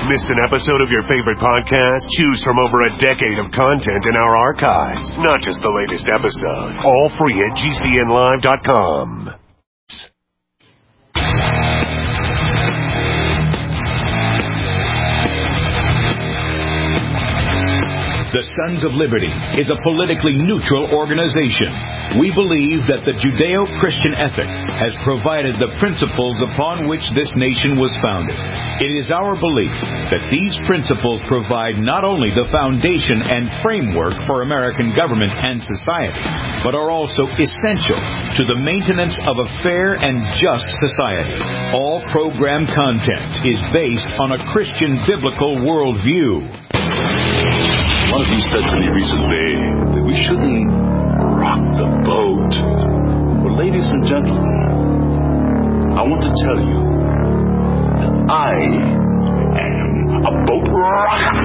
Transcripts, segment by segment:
Missed an episode of your favorite podcast? Choose from over a decade of content in our archives. Not just the latest episode. All free at GCNlive.com. The Sons of Liberty is a politically neutral organization. We believe that the Judeo-Christian ethic has provided the principles upon which this nation was founded. It is our belief that these principles provide not only the foundation and framework for American government and society, but are also essential to the maintenance of a fair and just society. All program content is based on a Christian biblical worldview. One of you said to me recently that we shouldn't rock the boat. Well, ladies and gentlemen, I want to tell you that I am a boat rocker.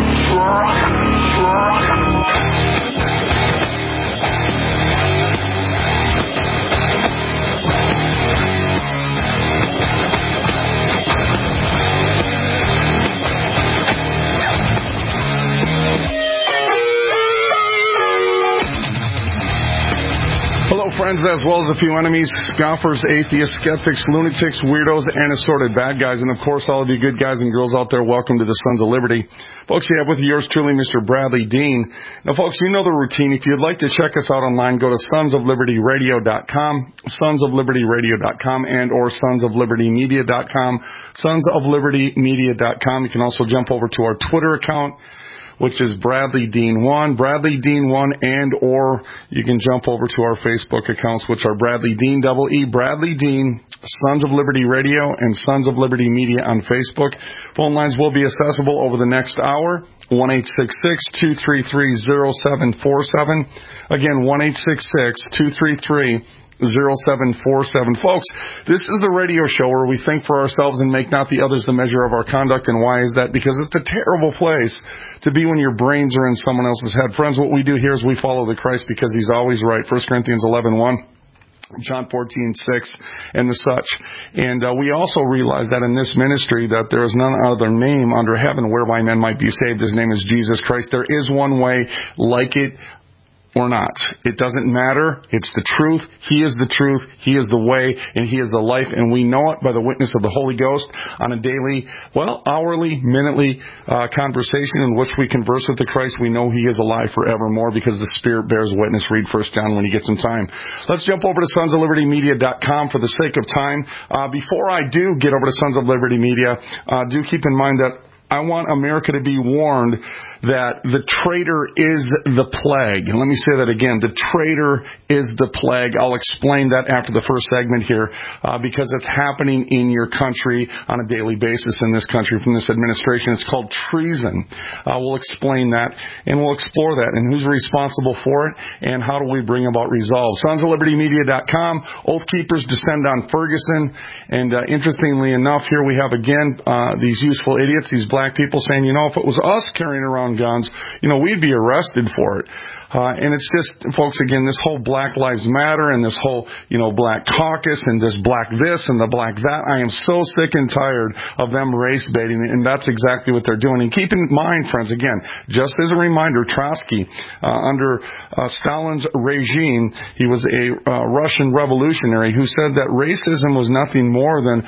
Hello, friends, as well as a few enemies, scoffers, atheists, skeptics, lunatics, weirdos, and assorted bad guys. And, of course, all of you good guys and girls out there, welcome to the Sons of Liberty. Folks, you have with yours truly, Mr. Bradley Dean. Now, folks, you know the routine. If you'd like to check us out online, go to sonsoflibertyradio.com, sonsoflibertyradio.com, and or sonsoflibertymedia.com, sonsoflibertymedia.com. You can also jump over to our Twitter account, which is Bradley Dean 1, Bradley Dean 1, and or you can jump over to our Facebook accounts, which are Bradley Dean, EE, Bradley Dean, Sons of Liberty Radio, and Sons of Liberty Media on Facebook. Phone lines will be accessible over the next hour, 1-866-233-0747. Again, 1-866-233-0747. Folks, this is the radio show where we think for ourselves and make not the others the measure of our conduct. And why is that? Because it's a terrible place to be when your brains are in someone else's head. Friends, what we do here is we follow the Christ because he's always right. 1 Corinthians 11:1. John 14:6, and the such. And we also realize that in this ministry that there is none other name under heaven whereby men might be saved. His name is Jesus Christ. There is one way, like it or not. It doesn't matter. It's the truth. He is the truth. He is the way, and he is the life. And we know it by the witness of the Holy Ghost on a daily, hourly, minutely conversation in which we converse with the Christ. We know he is alive forevermore because the Spirit bears witness. Read 1 John when you get some time. Let's jump over to sonsoflibertymedia.com for the sake of time. Before I do get over to Sons of Liberty Media, do keep in mind that I want America to be warned that the traitor is the plague. And let me say that again. The traitor is the plague. I'll explain that after the first segment here because it's happening in your country on a daily basis in this country from this administration. It's called treason. We'll explain that, and we'll explore that, and who's responsible for it, and how do we bring about resolve. Sonsoflibertymedia.com. Oath Keepers descend on Ferguson. And interestingly enough, here we have again these useful idiots, these black people saying, if it was us carrying around guns, we'd be arrested for it. And it's just, folks, again, this whole Black Lives Matter and this whole, Black Caucus and this Black this and the Black that. I am so sick and tired of them race baiting, and that's exactly what they're doing. And keep in mind, friends, again, just as a reminder, Trotsky, under Stalin's regime, he was a Russian revolutionary who said that racism was nothing more than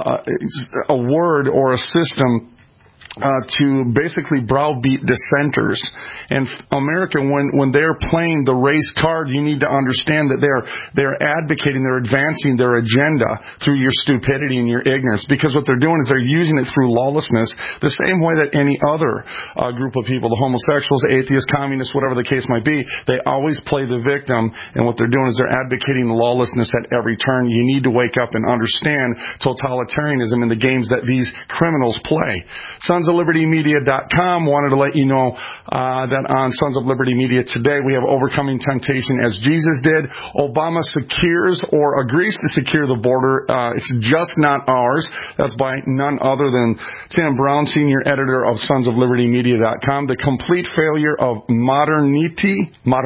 a word or a system to basically browbeat dissenters. And America, when they're playing the race card, you need to understand that they're advocating, they're advancing their agenda through your stupidity and your ignorance. Because what they're doing is they're using it through lawlessness, the same way that any other group of people, the homosexuals, atheists, communists, whatever the case might be, they always play the victim. And what they're doing is they're advocating lawlessness at every turn. You need to wake up and understand totalitarianism and the games that these criminals play. SonsofLibertyMedia.com wanted to let you know that on Sons of Liberty Media today we have Overcoming Temptation as Jesus did. Obama secures or agrees to secure the border. It's just not ours. That's by none other than Tim Brown, senior editor of SonsofLibertyMedia.com. The complete failure of modernity.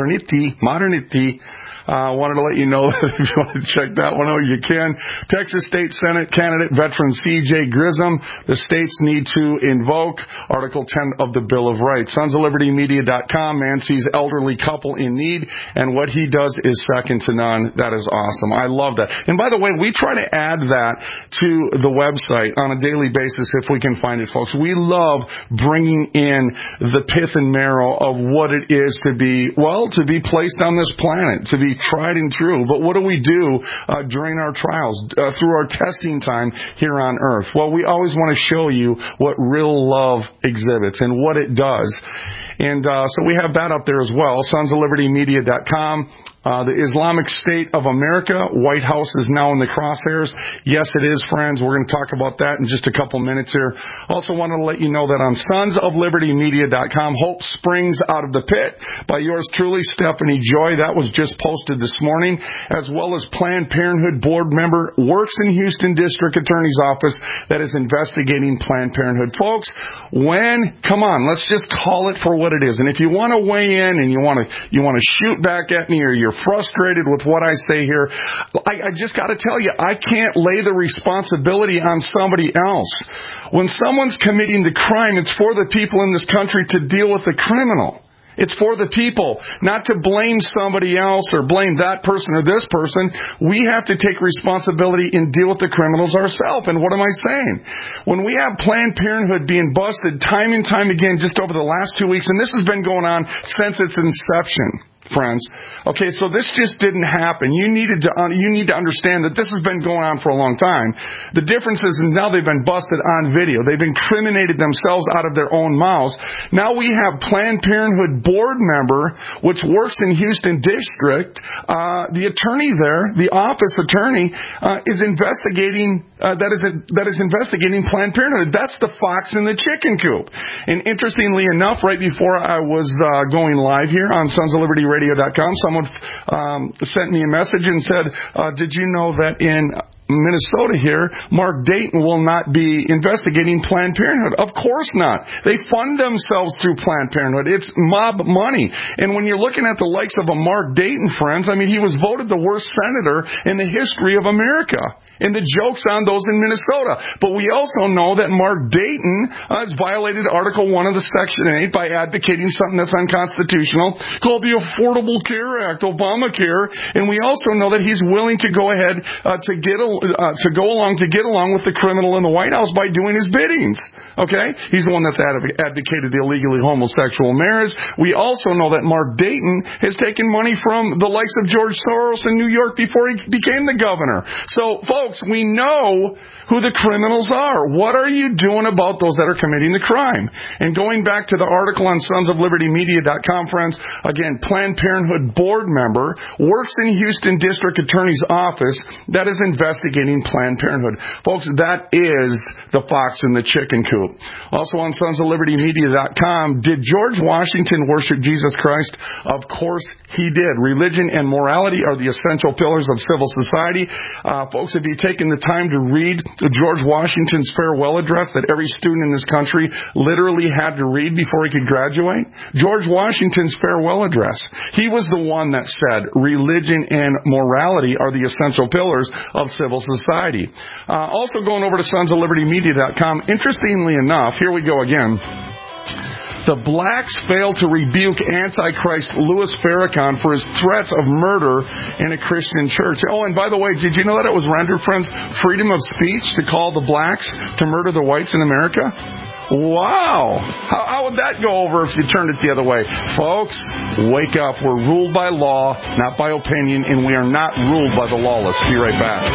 Wanted to let you know that if you want to check that one out, you can. Texas State Senate candidate veteran C.J. Grissom. The states need to invoke Article 10 of the Bill of Rights. SonsOfLibertyMedia.com, Mancy's elderly couple in need, and what he does is second to none. That is awesome. I love that. And by the way, we try to add that to the website on a daily basis if we can find it, folks. We love bringing in the pith and marrow of what it is to be placed on this planet, to be tried and true. But what do we do during our trials, through our testing time here on Earth? Well, we always want to show you what real love exhibits and what it does. And so we have that up there as well, SonsOfLibertyMedia.com. The Islamic State of America, White House is now in the crosshairs. Yes, it is, friends. We're going to talk about that in just a couple minutes here. Also wanted to let you know that on SonsOfLibertyMedia.com, Hope Springs Out of the Pit by yours truly, Stephanie Joy. That was just posted this morning, as well as Planned Parenthood board member, works in Houston District Attorney's Office that is investigating Planned Parenthood. Folks, come on, let's just call it for what it is. And if you want to weigh in and you want to shoot back at me, or you're frustrated with what I say here, I just got to tell you, I can't lay the responsibility on somebody else. When someone's committing the crime, it's for the people in this country to deal with the criminal. It's for the people, not to blame somebody else or blame that person or this person. We have to take responsibility and deal with the criminals ourselves. And what am I saying? When we have Planned Parenthood being busted time and time again just over the last 2 weeks, and this has been going on since its inception, friends. Okay, so this just didn't happen. You need to understand that this has been going on for a long time. The difference is now they've been busted on video. They've incriminated themselves out of their own mouths. Now we have Planned Parenthood board member, which works in Houston District. The attorney there, the office attorney, is investigating. That is investigating Planned Parenthood. That's the fox in the chicken coop. And interestingly enough, right before I was going live here on SonsOfLibertyRadio.com, someone sent me a message and said, did you know that in Minnesota here, Mark Dayton will not be investigating Planned Parenthood? Of course not. They fund themselves through Planned Parenthood. It's mob money. And when you're looking at the likes of a Mark Dayton, friends, I mean, he was voted the worst senator in the history of America. And the joke's on those in Minnesota. But we also know that Mark Dayton has violated Article 1 of the Section 8 by advocating something that's unconstitutional called the Affordable Care Act, Obamacare. And we also know that he's willing to go ahead to go along with the criminal in the White House by doing his biddings. Okay? He's the one that's advocated the illegally homosexual marriage. We also know that Mark Dayton has taken money from the likes of George Soros in New York before he became the governor. So, folks, we know who the criminals are. What are you doing about those that are committing the crime? And going back to the article on SonsOfLibertyMedia.com, friends, again, Planned Parenthood board member, works in Houston District Attorney's Office that is investigating Planned Parenthood. Folks, that is the fox in the chicken coop. Also on SonsOfLibertyMedia.com, did George Washington worship Jesus Christ? Of course he did. Religion and morality are the essential pillars of civil society. Folks, if you taken the time to read George Washington's farewell address that every student in this country literally had to read before he could graduate? George Washington's farewell address. He was the one that said religion and morality are the essential pillars of civil society. Also going over to SonsOfLibertyMedia.com, interestingly enough, here we go again. The blacks failed to rebuke Antichrist Louis Farrakhan for his threats of murder in a Christian church. Oh, and by the way, did you know that it was rendered, friends, freedom of speech to call the blacks to murder the whites in America? Wow. How would that go over if you turned it the other way? Folks, wake up. We're ruled by law, not by opinion, and we are not ruled by the lawless. Be right back.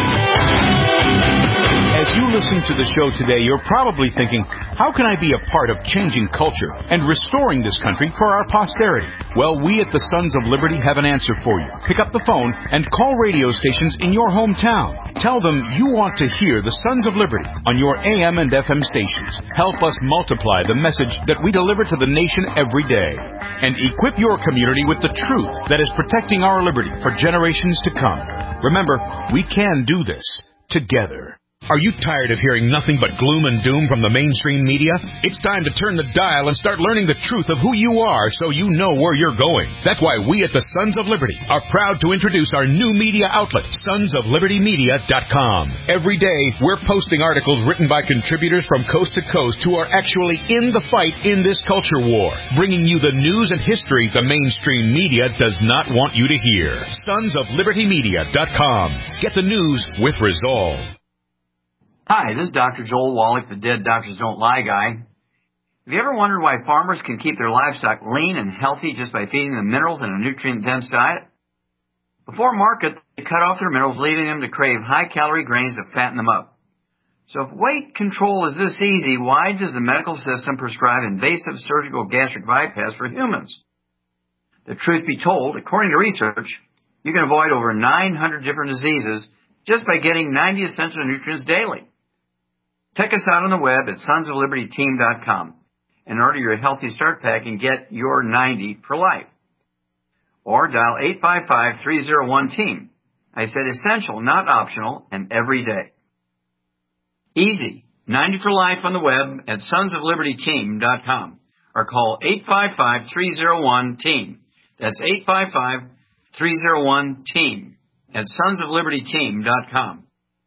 As you listen to the show today, you're probably thinking, how can I be a part of changing culture and restoring this country for our posterity? Well, we at the Sons of Liberty have an answer for you. Pick up the phone and call radio stations in your hometown. Tell them you want to hear the Sons of Liberty on your AM and FM stations. Help us multiply the message that we deliver to the nation every day. And equip your community with the truth that is protecting our liberty for generations to come. Remember, we can do this together. Are you tired of hearing nothing but gloom and doom from the mainstream media? It's time to turn the dial and start learning the truth of who you are so you know where you're going. That's why we at the Sons of Liberty are proud to introduce our new media outlet, sonsoflibertymedia.com. Every day, we're posting articles written by contributors from coast to coast who are actually in the fight in this culture war, bringing you the news and history the mainstream media does not want you to hear. Sonsoflibertymedia.com. Get the news with resolve. Hi, this is Dr. Joel Wallach, the Dead Doctors Don't Lie guy. Have you ever wondered why farmers can keep their livestock lean and healthy just by feeding them minerals in a nutrient-dense diet? Before market, they cut off their minerals, leaving them to crave high-calorie grains to fatten them up. So if weight control is this easy, why does the medical system prescribe invasive surgical gastric bypass for humans? The truth be told, according to research, you can avoid over 900 different diseases just by getting 90 essential nutrients daily. Check us out on the web at sonsoflibertyteam.com and order your Healthy Start Pack and get your 90 for life. Or dial 855-301-TEAM. I said essential, not optional, and every day. Easy. 90 for life on the web at sonsoflibertyteam.com or call 855-301-TEAM. That's 855-301-TEAM at sonsoflibertyteam.com.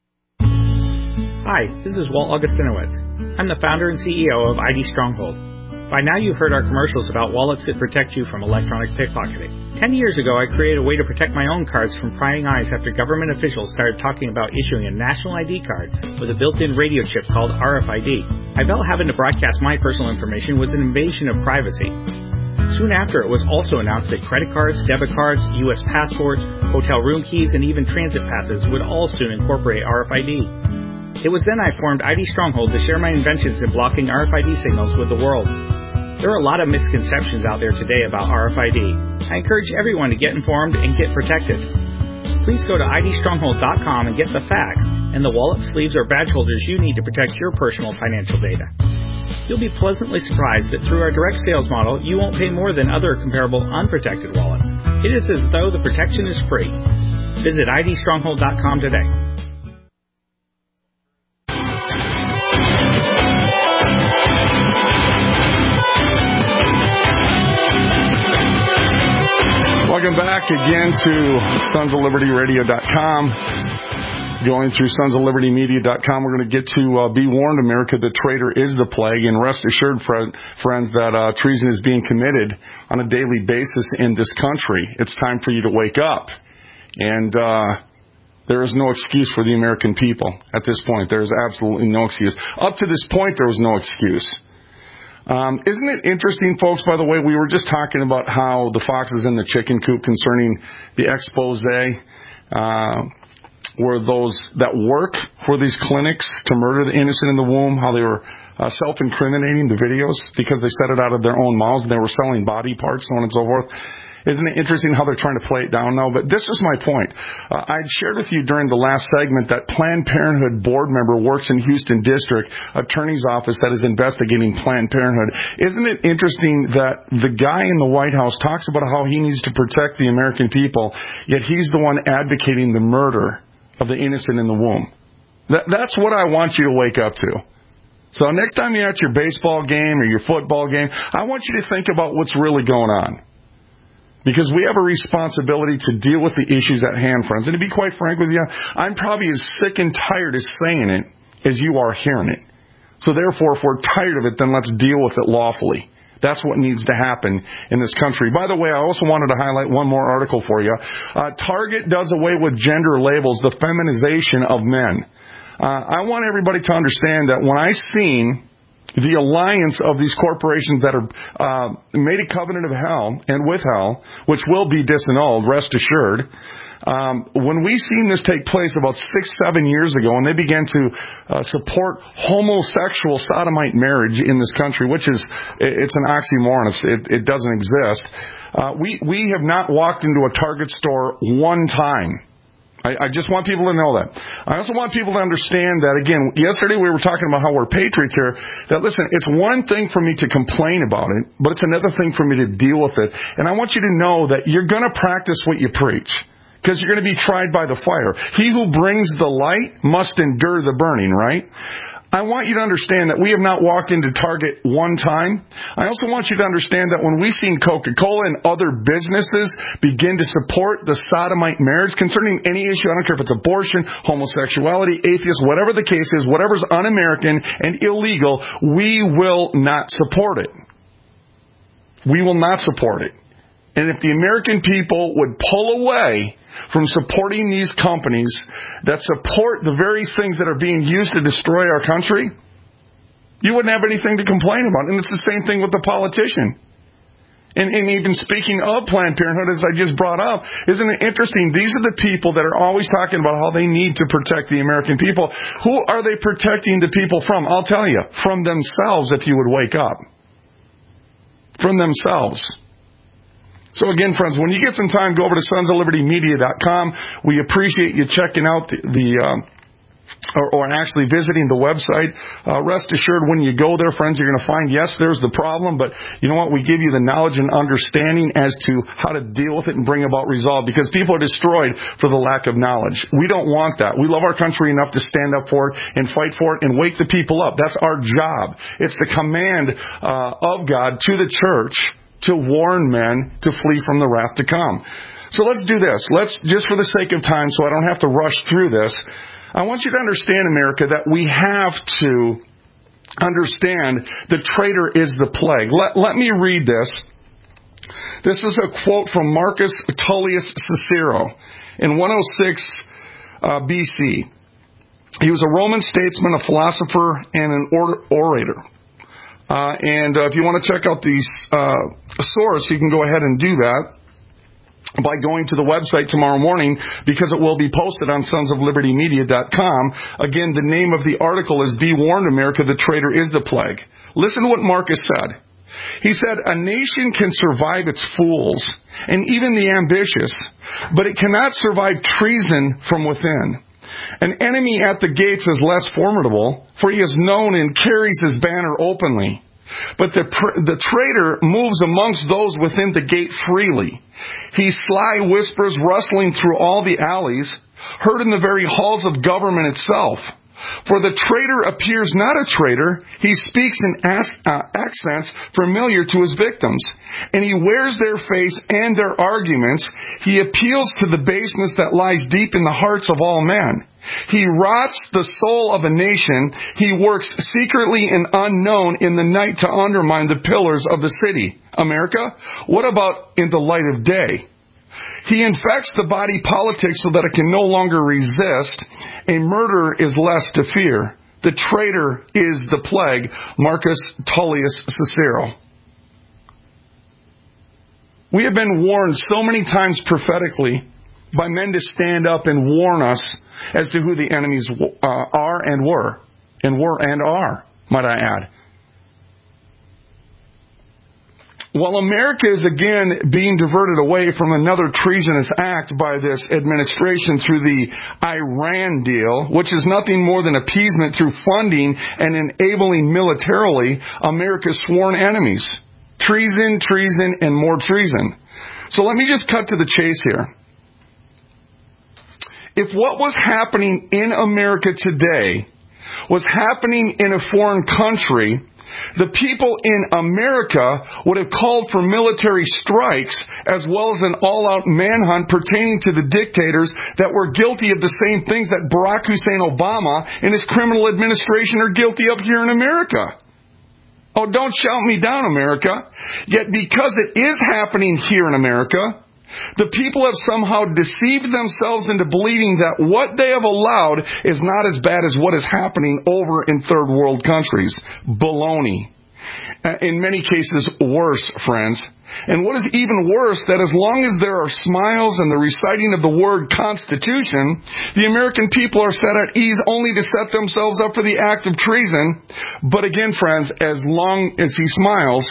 Hi, this is Walt Augustinowicz. I'm the founder and CEO of ID Stronghold. By now you've heard our commercials about wallets that protect you from electronic pickpocketing. 10 years ago I created a way to protect my own cards from prying eyes after government officials started talking about issuing a national ID card with a built-in radio chip called RFID. I felt having to broadcast my personal information was an invasion of privacy. Soon after, it was also announced that credit cards, debit cards, U.S. passports, hotel room keys, and even transit passes would all soon incorporate RFID. It was then I formed ID Stronghold to share my inventions in blocking RFID signals with the world. There are a lot of misconceptions out there today about RFID. I encourage everyone to get informed and get protected. Please go to idstronghold.com and get the facts and the wallet, sleeves, or badge holders you need to protect your personal financial data. You'll be pleasantly surprised that through our direct sales model, you won't pay more than other comparable unprotected wallets. It is as though the protection is free. Visit idstronghold.com today. Welcome back again to sonsoflibertyradio.com. Going through sonsoflibertymedia.com, we're going to get to Be Warned, America, the traitor is the plague. And rest assured, friends, that treason is being committed on a daily basis in this country. It's time for you to wake up. And there is no excuse for the American people at this point. There is absolutely no excuse. Up to this point, there was no excuse. Isn't it interesting, folks, by the way, we were just talking about how the fox is in the chicken coop concerning the expose where those that work for these clinics to murder the innocent in the womb, how they were self-incriminating the videos because they said it out of their own mouths and they were selling body parts, so on and so forth. Isn't it interesting how they're trying to play it down now? But this is my point. I'd shared with you during the last segment that Planned Parenthood board member works in Houston District Attorney's Office that is investigating Planned Parenthood. Isn't it interesting that the guy in the White House talks about how he needs to protect the American people, yet he's the one advocating the murder of the innocent in the womb? That's what I want you to wake up to. So next time you're at your baseball game or your football game, I want you to think about what's really going on. Because we have a responsibility to deal with the issues at hand, friends. And to be quite frank with you, I'm probably as sick and tired of saying it as you are hearing it. So therefore, if we're tired of it, then let's deal with it lawfully. That's what needs to happen in this country. By the way, I also wanted to highlight one more article for you. Target does away with gender labels, the feminization of men. I want everybody to understand that when I seen the alliance of these corporations that are made a covenant of hell and with hell, which will be disannulled, rest assured. When we seen this take place about 6-7 years ago, and they began to support homosexual sodomite marriage in this country, which is it's an oxymoron. It doesn't exist. We have not walked into a Target store one time. I just want people to know that. I also want people to understand that, again, yesterday we were talking about how we're patriots here, that, listen, it's one thing for me to complain about it, but it's another thing for me to deal with it. And I want you to know that you're going to practice what you preach. because you're going to be tried by the fire. He who brings the light must endure the burning, right? I want you to understand that we have not walked into Target one time. I also want you to understand that when we've seen Coca-Cola and other businesses begin to support the sodomite marriage concerning any issue, I don't care if it's abortion, homosexuality, atheism, whatever the case is, whatever's un-American and illegal, we will not support it. We will not support it. And if the American people would pull away from supporting these companies that support the very things that are being used to destroy our country, you wouldn't have anything to complain about. And it's the same thing with the politician. And even speaking of Planned Parenthood, as I just brought up, isn't it interesting? These are the people that are always talking about how they need to protect the American people. Who are they protecting the people from? I'll tell you, from themselves, if you would wake up. From themselves. So again, friends, when you get some time, go over to sonsoflibertymedia.com. We appreciate you checking out or actually visiting the website. Rest assured, when you go there, friends, you're going to find, yes, there's the problem, but you know what? We give you the knowledge and understanding as to how to deal with it and bring about resolve, because people are destroyed for the lack of knowledge. We don't want that. We love our country enough to stand up for it and fight for it and wake the people up. That's our job. It's the command of God to the church to warn men to flee from the wrath to come. So let's do this. Let's, just for the sake of time, so I don't have to rush through this, I want you to understand, America, that we have to understand the traitor is the plague. Let me read this. This is a quote from Marcus Tullius Cicero in 106 BC. He was a Roman statesman, a philosopher, and an orator. And if you want to check out these source, you can go ahead and do that by going to the website tomorrow morning, because it will be posted on sonsoflibertymedia.com. Again, the name of the article is Be Warned, America, the Traitor is the Plague. Listen to what Marcus said. He said, a nation can survive its fools and even the ambitious, but it cannot survive treason from within. An enemy at the gates is less formidable, for he is known and carries his banner openly. But the traitor moves amongst those within the gate freely. He sly whispers rustling through all the alleys, heard in the very halls of government itself. For the traitor appears not a traitor, he speaks in accents familiar to his victims, and he wears their face and their arguments. He appeals to the baseness that lies deep in the hearts of all men. He rots the soul of a nation. He works secretly and unknown in the night to undermine the pillars of the city. America, what about in the light of day? He infects the body politic so that it can no longer resist. A murderer is less to fear. The traitor is the plague. Marcus Tullius Cicero. We have been warned so many times prophetically by men to stand up and warn us as to who the enemies are and were and are, might I add. While America is again being diverted away from another treasonous act by this administration through the Iran deal, which is nothing more than appeasement through funding and enabling militarily America's sworn enemies. Treason, treason, and more treason. So let me just cut to the chase here. If what was happening in America today was happening in a foreign country, the people in America would have called for military strikes as well as an all-out manhunt pertaining to the dictators that were guilty of the same things that Barack Hussein Obama and his criminal administration are guilty of here in America. Oh, don't shout me down, America. Yet because it is happening here in America, the people have somehow deceived themselves into believing that what they have allowed is not as bad as what is happening over in third world countries. Baloney. In many cases, worse, friends. And what is even worse, that as long as there are smiles and the reciting of the word Constitution, the American people are set at ease only to set themselves up for the act of treason. But again, friends, as long as he smiles,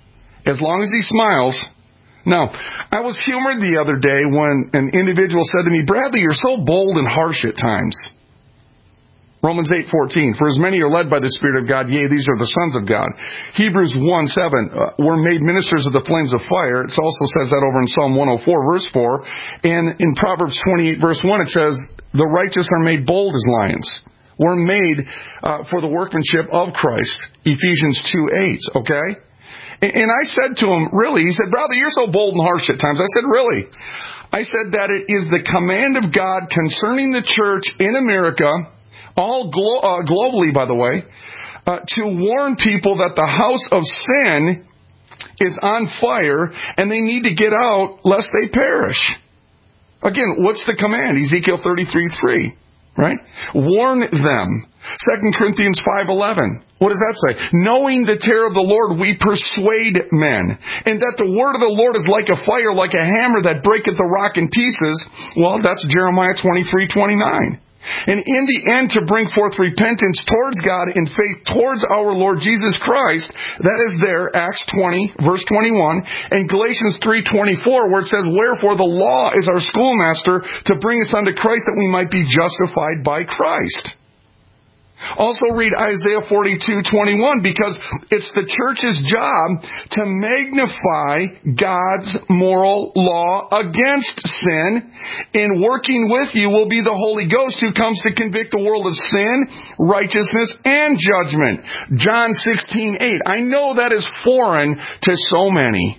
now, I was humored the other day when an individual said to me, Bradley, you're so bold and harsh at times. Romans 8:14, for as many are led by the Spirit of God, yea, these are the sons of God. Hebrews 1:7, were made ministers of the flames of fire. It also says that over in Psalm 104, verse 4. And in Proverbs 28, verse 1, it says, the righteous are made bold as lions. We're made for the workmanship of Christ. Ephesians 2:8, okay? And I said to him, really? He said, brother, you're so bold and harsh at times. I said, really? I said that it is the command of God concerning the church in America, all globally, by the way, to warn people that the house of sin is on fire and they need to get out lest they perish. Again, what's the command? Ezekiel 33:3, right? Warn them. 2 Corinthians 5:11. What does that say? Knowing the terror of the Lord, we persuade men. And that the word of the Lord is like a fire, like a hammer that breaketh the rock in pieces. Well, that's Jeremiah 23:29. And in the end, to bring forth repentance towards God and faith towards our Lord Jesus Christ. That is there, Acts 20, verse 21, and Galatians 3:24, where it says, wherefore the law is our schoolmaster to bring us unto Christ that we might be justified by Christ. Also read Isaiah 42:21, because it's the church's job to magnify God's moral law against sin. In working with you will be the Holy Ghost who comes to convict the world of sin, righteousness, and judgment. John 16:8. I know that is foreign to so many.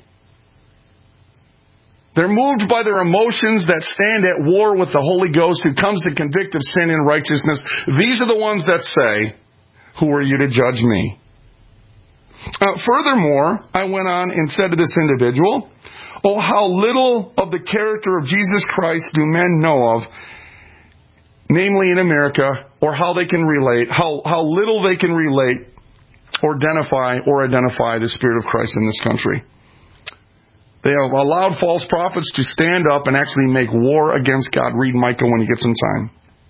They're moved by their emotions that stand at war with the Holy Ghost who comes to convict of sin and righteousness. These are the ones that say, who are you to judge me? Furthermore, I went on and said to this individual, oh, how little of the character of Jesus Christ do men know of, namely in America, or how they can relate, how little they can relate or identify the Spirit of Christ in this country. They have allowed false prophets to stand up and actually make war against God. Read Micah when you get some time.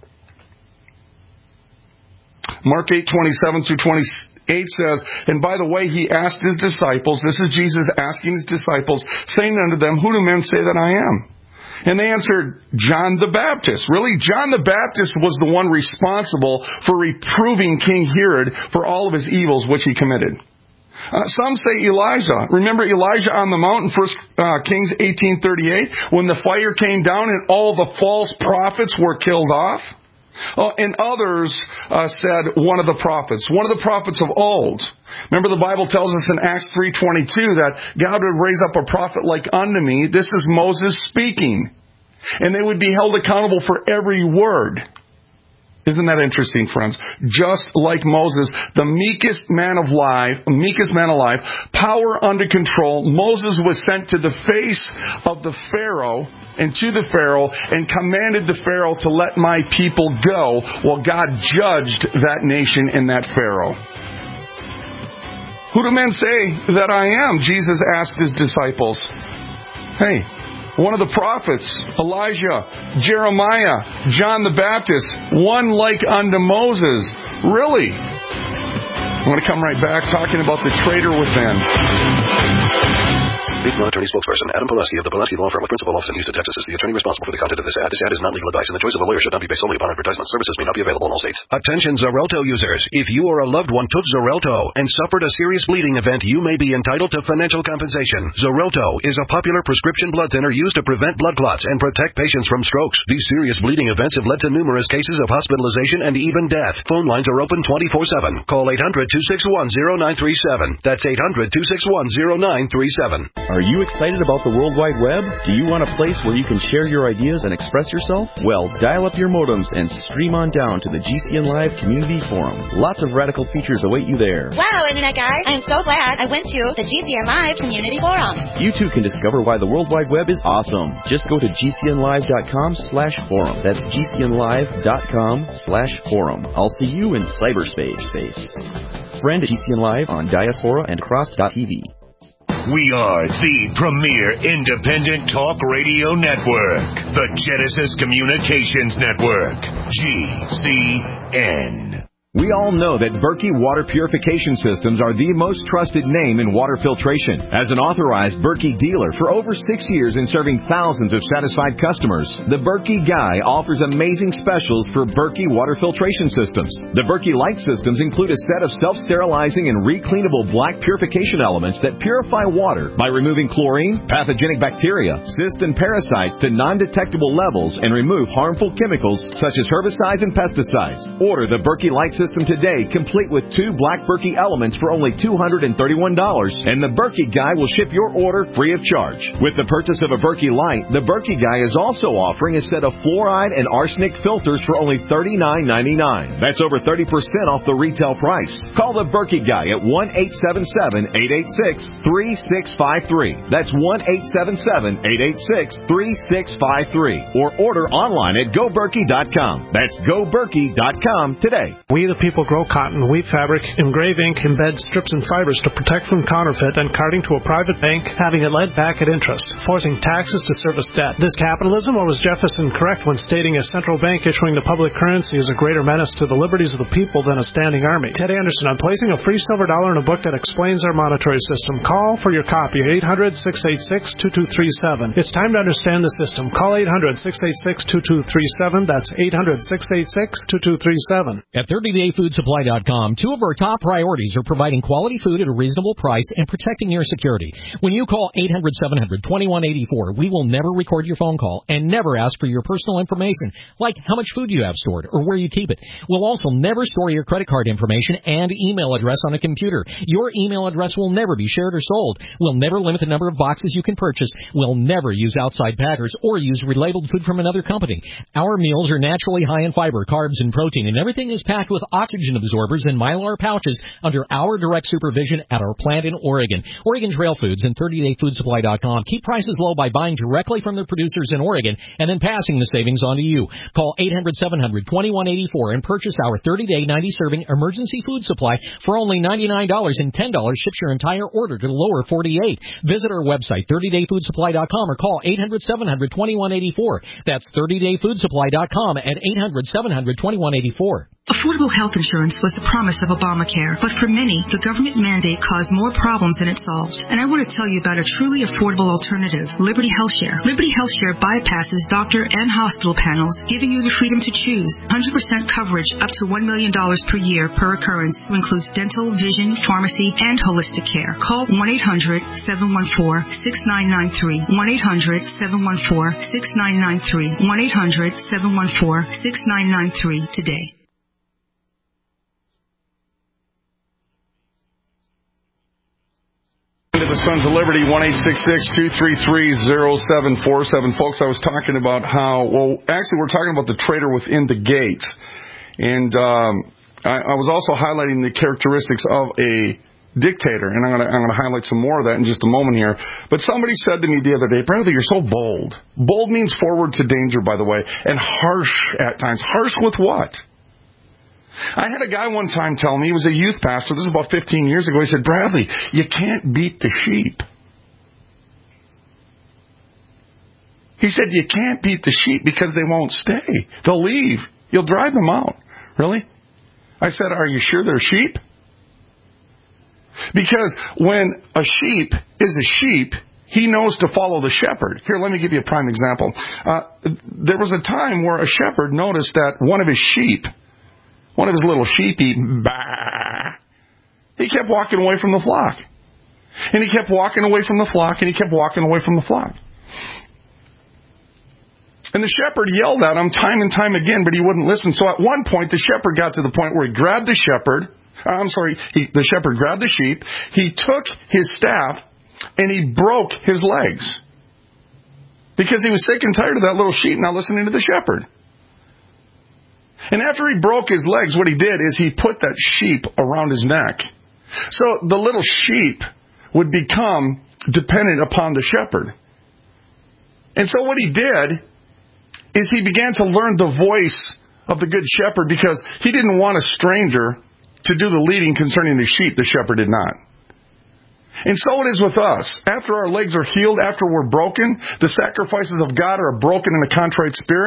Mark 8:27 through 28 says, and by the way, he asked his disciples, this is Jesus asking his disciples, saying unto them, who do men say that I am? And they answered, John the Baptist. Really, John the Baptist was the one responsible for reproving King Herod for all of his evils which he committed. Some say Elijah. Remember Elijah on the mountain, 1 Kings 18:38, when the fire came down and all the false prophets were killed off? And others said one of the prophets of old. Remember the Bible tells us in Acts 3:22 that God would raise up a prophet like unto me. This is Moses speaking. And they would be held accountable for every word. Isn't that interesting, friends? Just like Moses, the meekest man alive, power under control, Moses was sent to the face of the Pharaoh and to the Pharaoh and commanded the Pharaoh to let my people go while God judged that nation and that Pharaoh. Who do men say that I am? Jesus asked his disciples. Hey, one of the prophets, Elijah, Jeremiah, John the Baptist, one like unto Moses. Really? I want to come right back talking about the traitor within. Beef Attorney spokesperson Adam Pulaski of the Pulaski Law Firm with principal office in Houston, Texas is the attorney responsible for the content of this ad. This ad is not legal advice, and the choice of a lawyer should not be based solely upon advertisement. Services may not be available in all states. Attention Xarelto users. If you or a loved one took Xarelto and suffered a serious bleeding event, you may be entitled to financial compensation. Xarelto is a popular prescription blood thinner used to prevent blood clots and protect patients from strokes. These serious bleeding events have led to numerous cases of hospitalization and even death. Phone lines are open 24/7. Call 800-261-0937. That's 800-261-0937. Are you excited about the World Wide Web? Do you want a place where you can share your ideas and express yourself? Well, dial up your modems and stream on down to the GCN Live Community Forum. Lots of radical features await you there. Wow, Internet guys, I am so glad I went to the GCN Live Community Forum. You too can discover why the World Wide Web is awesome. Just go to gcnlive.com/forum. That's gcnlive.com/forum. I'll see you in cyberspace. Friend GCN Live on Diaspora and Cross.tv. We are the premier independent talk radio network, the Genesis Communications Network, GCN. We all know that Berkey Water Purification Systems are the most trusted name in water filtration. As an authorized Berkey dealer for over 6 years and serving thousands of satisfied customers, the Berkey Guy offers amazing specials for Berkey Water Filtration Systems. The Berkey Light Systems include a set of self-sterilizing and recleanable black purification elements that purify water by removing chlorine, pathogenic bacteria, cysts, and parasites to non-detectable levels and remove harmful chemicals such as herbicides and pesticides. Order the Berkey Light System today, complete with 2 black Berkey elements for only $231, and the Berkey Guy will ship your order free of charge. With the purchase of a Berkey Light, the Berkey Guy is also offering a set of fluoride and arsenic filters for only $39.99. That's over 30% off the retail price. Call the Berkey Guy at 1-877-886-3653. That's 1-877-886-3653. Or order online at GoBerkey.com. That's GoBerkey.com today. We the people grow cotton, weave fabric, engrave ink, embed strips and fibers to protect from counterfeit and carting to a private bank, having it lent back at interest, forcing taxes to service debt. This capitalism, or was Jefferson correct when stating a central bank issuing the public currency is a greater menace to the liberties of the people than a standing army? Ted Anderson, I'm placing a free silver dollar in a book that explains our monetary system. Call for your copy, 800-686-2237. It's time to understand the system. Call 800-686-2237. That's 800-686-2237. At 30dayfoodsupply.com, 2 of our top priorities are providing quality food at a reasonable price and protecting your security. When you call 800-700-2184, we will never record your phone call and never ask for your personal information, like how much food you have stored or where you keep it. We'll also never store your credit card information and email address on a computer. Your email address will never be shared or sold. We'll never limit the number of boxes you can purchase. We'll never use outside packers or use relabeled food from another company. Our meals are naturally high in fiber, carbs, and protein, and everything is packed with oxygen absorbers and Mylar pouches under our direct supervision at our plant in Oregon. Oregon Trail Foods and 30dayfoodsupply.com keep prices low by buying directly from the producers in Oregon and then passing the savings on to you. Call 800-700-2184 and purchase our 30-day 90-serving emergency food supply for only $99, and $10 ships your entire order to the lower 48. Visit our website, 30dayfoodsupply.com, or call 800-700-2184. That's 30dayfoodsupply.com at 800-700-2184. Affordable health insurance was the promise of Obamacare, but for many, the government mandate caused more problems than it solved. And I want to tell you about a truly affordable alternative, Liberty HealthShare. Liberty HealthShare bypasses doctor and hospital panels, giving you the freedom to choose 100% coverage up to $1 million per year per occurrence, who includes dental, vision, pharmacy, and holistic care. Call 1-800-714-6993. 1-800-714-6993. 1-800-714-6993 today. The Sons of Liberty, 1-866-233-0747. Folks, I was talking about how, actually we're talking about the traitor within the gate. And I was also highlighting the characteristics of a dictator, and I'm going to highlight some more of that in just a moment here. But somebody said to me the other day, "Brother, you're so bold." Bold means forward to danger, by the way, and harsh at times. Harsh with what? I had a guy one time tell me, he was a youth pastor, this is about 15 years ago, he said, "Bradley, you can't beat the sheep." He said, "You can't beat the sheep because they won't stay. They'll leave. You'll drive them out." Really? I said, "Are you sure they're sheep?" Because when a sheep is a sheep, he knows to follow the shepherd. Here, let me give you a prime example. There was a time where a shepherd noticed that one of his sheep, one of his little sheepy, he kept walking away from the flock. And he kept walking away from the flock, and he kept walking away from the flock. And the shepherd yelled at him time and time again, but he wouldn't listen. So at one point, the shepherd got to the point where he grabbed the shepherd. The shepherd grabbed the sheep. He took his staff, and he broke his legs. Because he was sick and tired of that little sheep not listening to the shepherd. And after he broke his legs, what he did is he put that sheep around his neck. So the little sheep would become dependent upon the shepherd. And so what he did is he began to learn the voice of the good shepherd, because he didn't want a stranger to do the leading concerning the sheep. The shepherd did not. And so it is with us. After our legs are healed, after we're broken, the sacrifices of God are broken in a contrite spirit.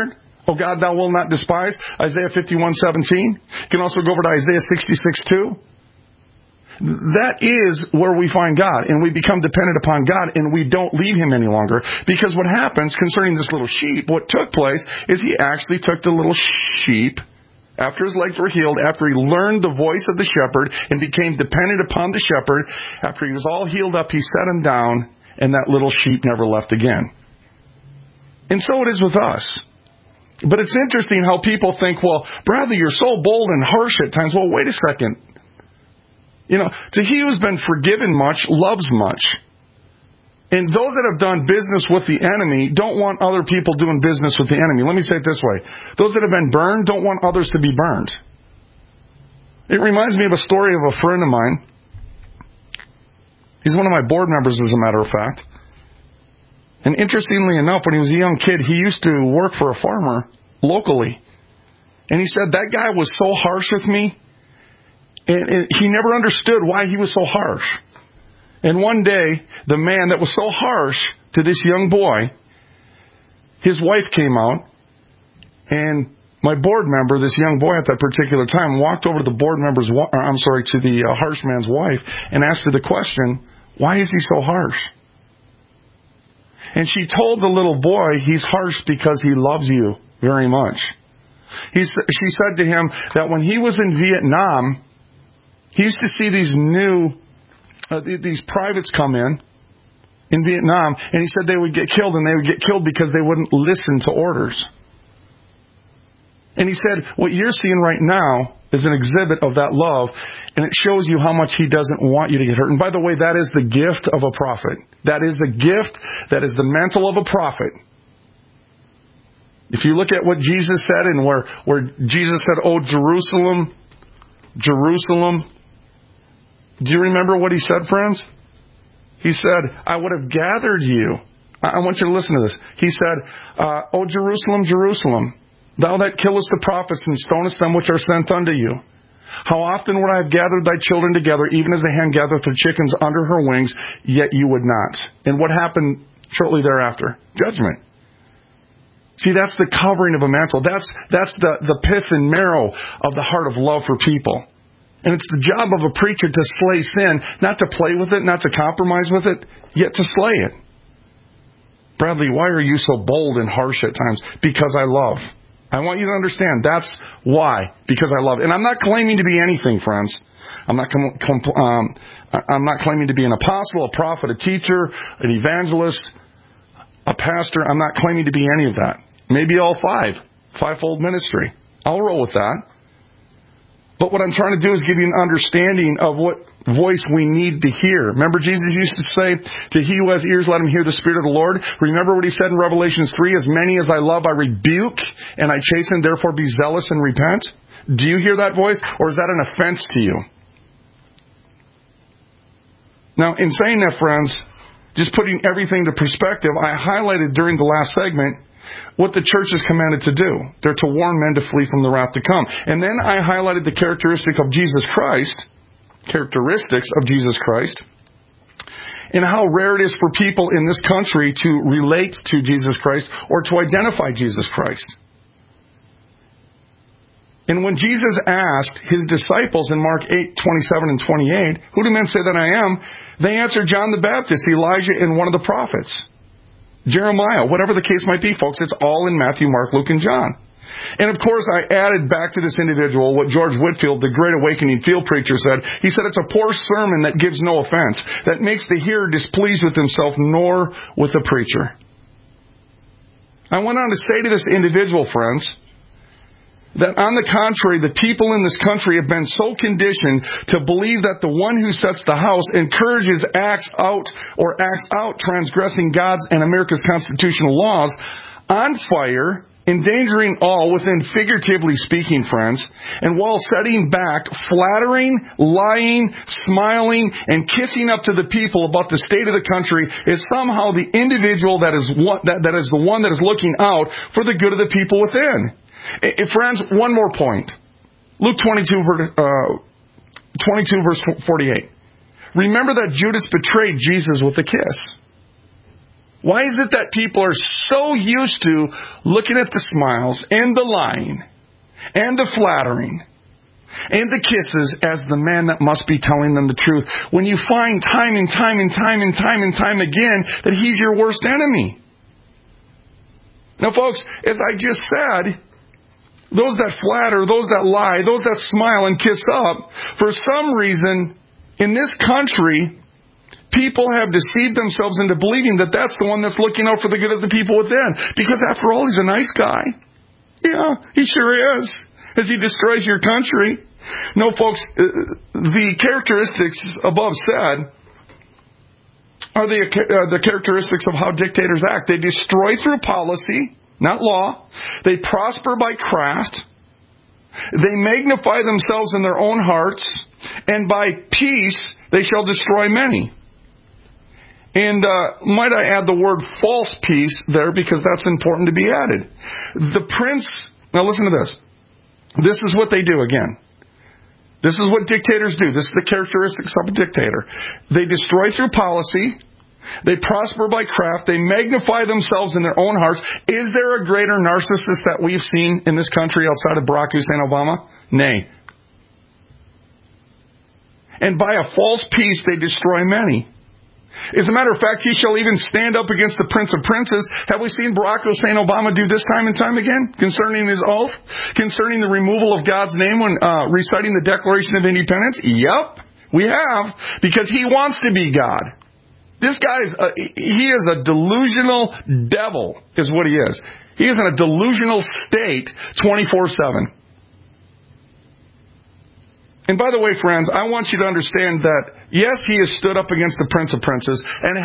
O God, thou wilt not despise. Isaiah 51:17. You can also go over to Isaiah 66:2. That is where we find God, and we become dependent upon God, and we don't leave Him any longer. Because what happens concerning this little sheep, what took place is he actually took the little sheep, after his legs were healed, after he learned the voice of the shepherd and became dependent upon the shepherd, after he was all healed up, he set him down, and that little sheep never left again. And so it is with us. But it's interesting how people think, well, Bradley, you're so bold and harsh at times. Well, wait a second. To he who's been forgiven much loves much. And those that have done business with the enemy don't want other people doing business with the enemy. Let me say it this way. Those that have been burned don't want others to be burned. It reminds me of a story of a friend of mine. He's one of my board members, as a matter of fact. And interestingly enough, when he was a young kid, he used to work for a farmer locally. And he said, that guy was so harsh with me. And he never understood why he was so harsh. And one day, the man that was so harsh to this young boy, his wife came out, and my board member, this young boy at that particular time, walked over to the to the harsh man's wife and asked her the question, why is he so harsh? And she told the little boy, he's harsh because he loves you very much. She said to him that when he was in Vietnam, he used to see these privates come in Vietnam, and he said they would get killed, and they would get killed because they wouldn't listen to orders. And he said, what you're seeing right now is an exhibit of that love, and it shows you how much he doesn't want you to get hurt. And by the way, that is the gift of a prophet. That is the gift, that is the mantle of a prophet. If you look at what Jesus said, and where Jesus said, oh, Jerusalem, Jerusalem. Do you remember what he said, friends? He said, I would have gathered you. I want you to listen to this. He said, O Jerusalem, Jerusalem, thou that killest the prophets and stonest them which are sent unto you. How often would I have gathered thy children together, even as a hen gathereth her chickens under her wings, yet you would not. And what happened shortly thereafter? Judgment. See, that's the covering of a mantle. That's the pith and marrow of the heart of love for people. And it's the job of a preacher to slay sin, not to play with it, not to compromise with it, yet to slay it. Bradley, why are you so bold and harsh at times? Because I love. I want you to understand that's why. Because I love. And I'm not claiming to be anything, friends. I'm not claiming to be an apostle, a prophet, a teacher, an evangelist, a pastor. I'm not claiming to be any of that. Maybe all fivefold ministry. I'll roll with that. But what I'm trying to do is give you an understanding of what voice we need to hear. Remember Jesus used to say, to he who has ears, let him hear the Spirit of the Lord. Remember what he said in Revelation 3, as many as I love, I rebuke, and I chasten, therefore be zealous and repent. Do you hear that voice, or is that an offense to you? Now, in saying that, friends, just putting everything to perspective, I highlighted during the last segment what the church is commanded to do. They're to warn men to flee from the wrath to come. And then I highlighted the characteristics of Jesus Christ, and how rare it is for people in this country to relate to Jesus Christ or to identify Jesus Christ. And when Jesus asked his disciples in Mark 8:27 and 28, who do men say that I am? They answered, John the Baptist, Elijah, and one of the prophets. Jeremiah, whatever the case might be, folks, it's all in Matthew, Mark, Luke, and John. And of course, I added back to this individual what George Whitefield, the Great Awakening field preacher, said. He said, it's a poor sermon that gives no offense, that makes the hearer displeased with himself, nor with the preacher. I went on to say to this individual, friends, that on the contrary, the people in this country have been so conditioned to believe that the one who sets the house encourages acts out transgressing God's and America's constitutional laws on fire, endangering all within, figuratively speaking, friends, and while setting back, flattering, lying, smiling, and kissing up to the people about the state of the country is somehow the individual that is the one that is looking out for the good of the people within. Friends, one more point. Luke 22, verse 48. Remember that Judas betrayed Jesus with a kiss. Why is it that people are so used to looking at the smiles and the lying and the flattering and the kisses as the man that must be telling them the truth, when you find time and time again that he's your worst enemy? Now, folks, as I just said, those that flatter, those that lie, those that smile and kiss up, for some reason in this country, people have deceived themselves into believing that that's the one that's looking out for the good of the people within. Because after all, he's a nice guy. Yeah, he sure is. As he destroys your country. No, folks, the characteristics above said are the characteristics of how dictators act. They destroy through policy, not law. They prosper by craft. They magnify themselves in their own hearts. And by peace, they shall destroy many. And might I add the word false peace there, because that's important to be added. The prince, now listen to this. This is what they do again. This is what dictators do. This is the characteristics of a dictator. They destroy through policy. They prosper by craft. They magnify themselves in their own hearts. Is there a greater narcissist that we've seen in this country outside of Barack Hussein Obama? Nay. And by a false peace, they destroy many. As a matter of fact, he shall even stand up against the Prince of Princes. Have we seen Barack Hussein Obama do this time and time again? Concerning his oath? Concerning the removal of God's name when reciting the Declaration of Independence? Yep, we have. Because he wants to be God. This guy he is a delusional devil, is what he is. He is in a delusional state 24/7. And by the way, friends, I want you to understand that, yes, he has stood up against the Prince of Princes and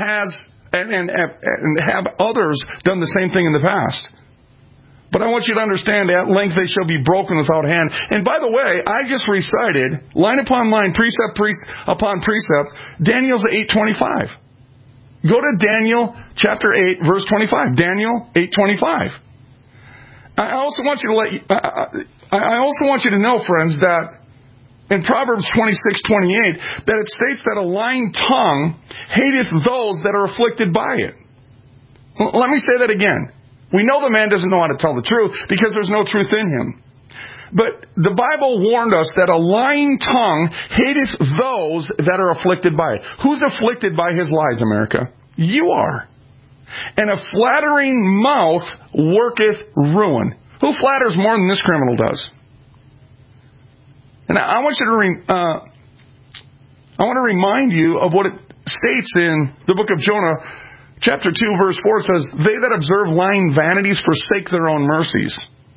have others done the same thing in the past. But I want you to understand, at length they shall be broken without hand. And by the way, I just recited, line upon line, precept upon precept, Daniel's 8:25. Go to Daniel chapter 8, verse 25. Daniel 8:25. I also want you to know, friends, that in Proverbs 26:28, that it states that a lying tongue hateth those that are afflicted by it. Well, let me say that again. We know the man doesn't know how to tell the truth because there's no truth in him. But the Bible warned us that a lying tongue hateth those that are afflicted by it. Who's afflicted by his lies, America? You are. And a flattering mouth worketh ruin. Who flatters more than this criminal does? And I want you to remind you of what it states in the book of Jonah, chapter 2, verse 4. It says, "They that observe lying vanities forsake their own mercies."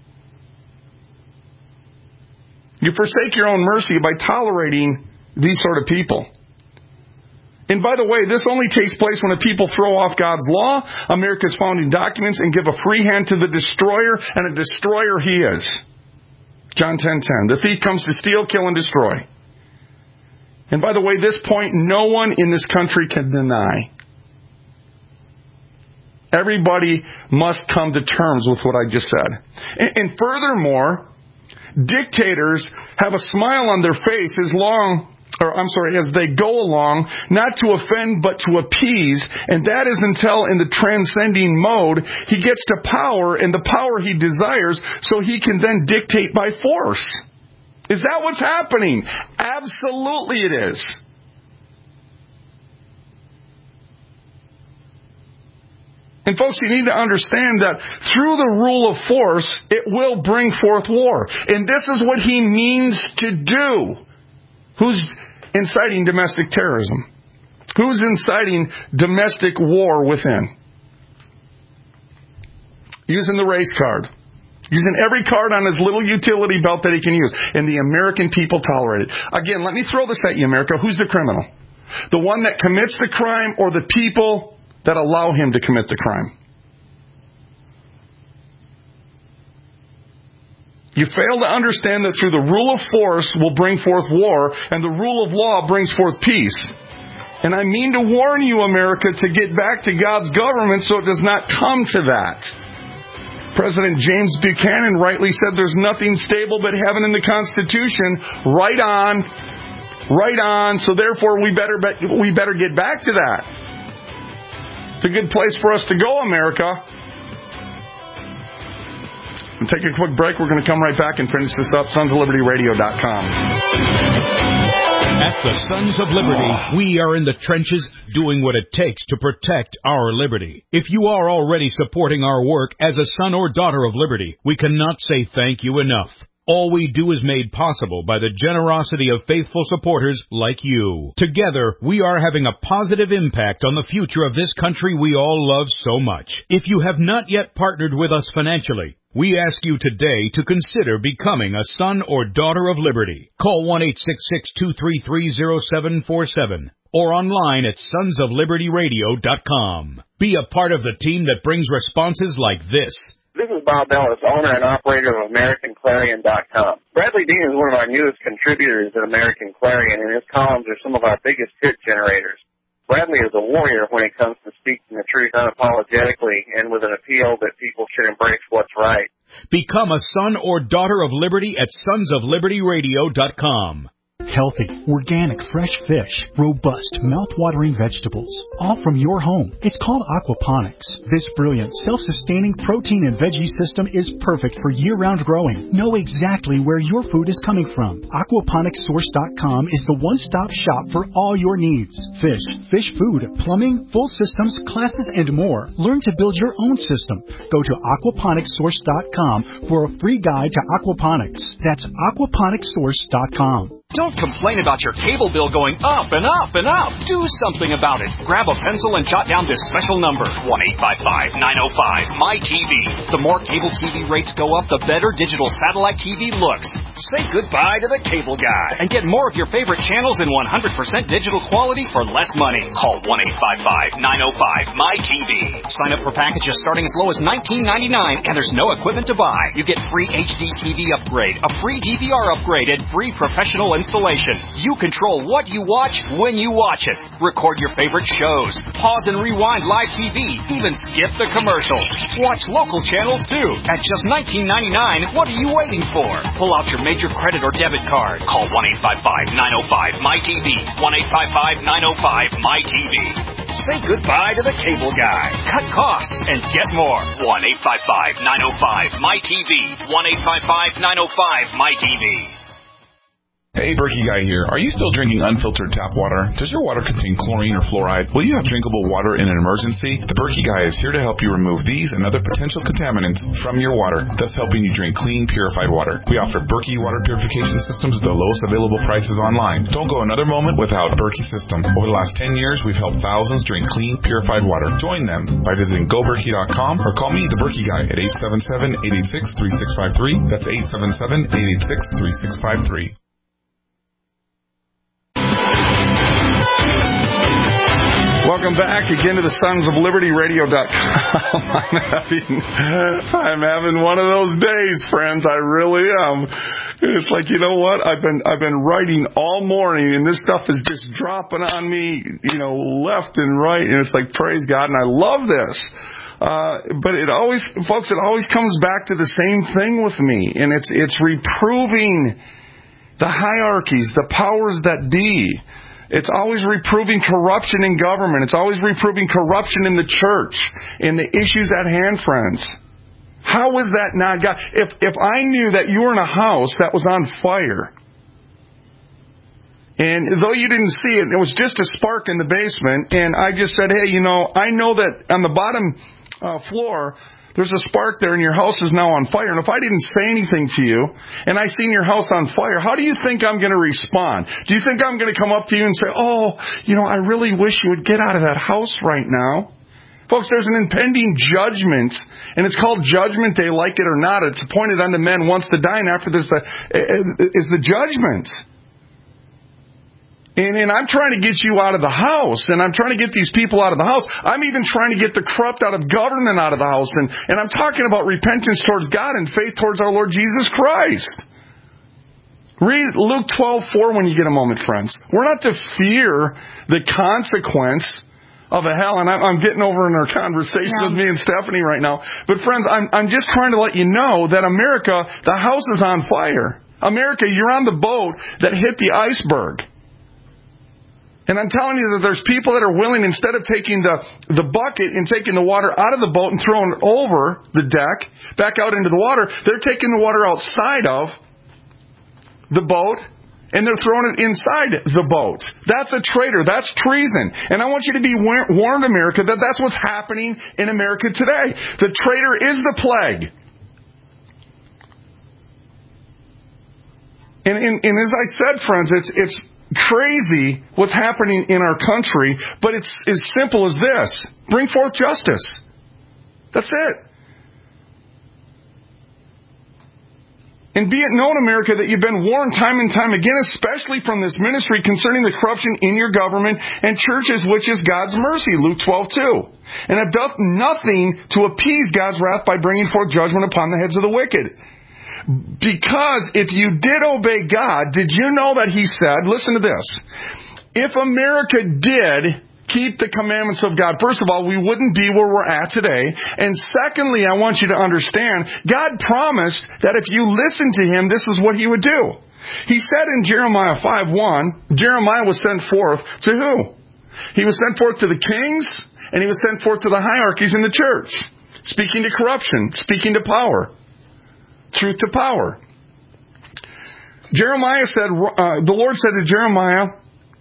You forsake your own mercy by tolerating these sort of people. And by the way, this only takes place when the people throw off God's law, America's founding documents, and give a free hand to the destroyer, and a destroyer he is. John 10:10. The thief comes to steal, kill, and destroy. And by the way, this point no one in this country can deny. Everybody must come to terms with what I just said. And furthermore, dictators have a smile on their face as they go along, not to offend but to appease, and that is until in the transcending mode he gets to power and the power he desires, so he can then dictate by force. Is that what's happening? Absolutely it is. And folks, you need to understand that through the rule of force, it will bring forth war. And this is what he means to do. Who's inciting domestic terrorism? Who's inciting domestic war within? Using the race card. Using every card on his little utility belt that he can use. And the American people tolerate it. Again, let me throw this at you, America. Who's the criminal? The one that commits the crime or the people that allow him to commit the crime? You fail to understand that through the rule of force will bring forth war, and the rule of law brings forth peace. And I mean to warn you, America, to get back to God's government so it does not come to that. President James Buchanan rightly said there's nothing stable but heaven and the Constitution. Right on. So therefore we better get back to that. It's a good place for us to go, America. We'll take a quick break. We're going to come right back and finish this up. SonsOfLibertyRadio.com. At the Sons of Liberty, we are in the trenches doing what it takes to protect our liberty. If you are already supporting our work as a son or daughter of liberty, we cannot say thank you enough. All we do is made possible by the generosity of faithful supporters like you. Together, we are having a positive impact on the future of this country we all love so much. If you have not yet partnered with us financially, we ask you today to consider becoming a son or daughter of liberty. Call 1-866-233-0747 or online at sonsoflibertyradio.com. Be a part of the team that brings responses like this. This is Bob Ellis, owner and operator of AmericanClarion.com. Bradley Dean is one of our newest contributors at American Clarion, and his columns are some of our biggest hit generators. Bradley is a warrior when it comes to speaking the truth unapologetically and with an appeal that people should embrace what's right. Become a son or daughter of liberty at sonsoflibertyradio.com. Healthy, organic, fresh fish, robust, mouth-watering vegetables, all from your home. It's called aquaponics. This brilliant, self-sustaining protein and veggie system is perfect for year-round growing. Know exactly where your food is coming from. Aquaponicssource.com is the one-stop shop for all your needs. Fish, fish food, plumbing, full systems, classes, and more. Learn to build your own system. Go to aquaponicssource.com for a free guide to aquaponics. That's aquaponicssource.com. Don't complain about your cable bill going up and up and up. Do something about it. Grab a pencil and jot down this special number, 1-855-905-MY-TV. The more cable TV rates go up, the better digital satellite TV looks. Say goodbye to the cable guy and get more of your favorite channels in 100% digital quality for less money. Call 1-855-905-MY-TV. Sign up for packages starting as low as $19.99, and there's no equipment to buy. You get free HD TV upgrade, a free DVR upgrade, and free professional installation. You control what you watch when you watch it. Record your favorite shows. Pause and rewind live TV. Even skip the commercials. Watch local channels too. At just $19.99, what are you waiting for? Pull out your major credit or debit card. Call 1-855-905-MY-TV. 1-855-905-MY-TV. Say goodbye to the cable guy. Cut costs and get more. 1-855-905-MY-TV. 1-855-905-MY-TV. Hey, Berkey Guy here. Are you still drinking unfiltered tap water? Does your water contain chlorine or fluoride? Will you have drinkable water in an emergency? The Berkey Guy is here to help you remove these and other potential contaminants from your water, thus helping you drink clean, purified water. We offer Berkey water purification systems at the lowest available prices online. Don't go another moment without Berkey system. Over the last 10 years, we've helped thousands drink clean, purified water. Join them by visiting GoBerkey.com or call me, the Berkey Guy, at 877-886-3653. That's 877-886-3653. Welcome back again to the Sons of Liberty Radio.com. I'm having one of those days, friends. I really am. It's like, you know what? I've been writing all morning, and this stuff is just dropping on me, left and right. And it's like, praise God, and I love this. But it always comes back to the same thing with me, and it's reproving the hierarchies, the powers that be. It's always reproving corruption in government. It's always reproving corruption in the church, in the issues at hand, friends. How is that not God? If I knew that you were in a house that was on fire, and though you didn't see it, it was just a spark in the basement, and I just said, hey, I know that on the bottom floor, there's a spark there and your house is now on fire. And if I didn't say anything to you and I seen your house on fire, how do you think I'm going to respond? Do you think I'm going to come up to you and say, I really wish you would get out of that house right now? Folks, there's an impending judgment, and it's called Judgment Day, like it or not. It's appointed unto men once to die, and after this is the judgment. And I'm trying to get you out of the house, and I'm trying to get these people out of the house. I'm even trying to get the corrupt out of government out of the house, and I'm talking about repentance towards God and faith towards our Lord Jesus Christ. Read Luke 12:4 when you get a moment, friends. We're not to fear the consequence of a hell, and I'm getting over in our conversation with me and Stephanie right now. But friends, I'm just trying to let you know that America, the house is on fire. America, you're on the boat that hit the iceberg. And I'm telling you that there's people that are willing, instead of taking the bucket and taking the water out of the boat and throwing it over the deck, back out into the water, they're taking the water outside of the boat and they're throwing it inside the boat. That's a traitor. That's treason. And I want you to be warned, America, that that's what's happening in America today. The traitor is the plague. And as I said, friends, it's crazy what's happening in our country, but it's as simple as this. Bring forth justice. That's it. And be it known, America, that you've been warned time and time again, especially from this ministry, concerning the corruption in your government and churches, which is God's mercy, Luke 12:2. And it doth nothing to appease God's wrath by bringing forth judgment upon the heads of the wicked. Because if you did obey God, did you know that He said, listen to this, if America did keep the commandments of God, first of all, we wouldn't be where we're at today. And secondly, I want you to understand, God promised that if you listen to Him, this is what He would do. He said in Jeremiah 5:1, Jeremiah was sent forth to who? He was sent forth to the kings, and he was sent forth to the hierarchies in the church, speaking to corruption, speaking to power. Truth to power. Jeremiah said, the Lord said to Jeremiah,